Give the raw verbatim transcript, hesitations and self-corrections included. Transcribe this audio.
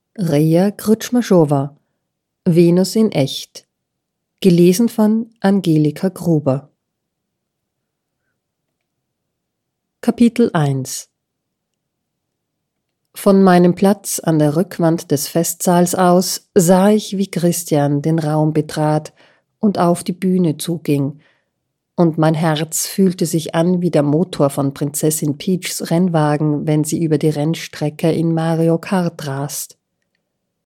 Reja Krutschmaschowa, Venus in echt. Gelesen von Angelika Gruber. Kapitel eins. Von meinem Platz an der Rückwand des Festsaals aus sah ich, wie Christian den Raum betrat und auf die Bühne zuging, und mein Herz fühlte sich an wie der Motor von Prinzessin Peachs Rennwagen, wenn sie über die Rennstrecke in Mario Kart rast.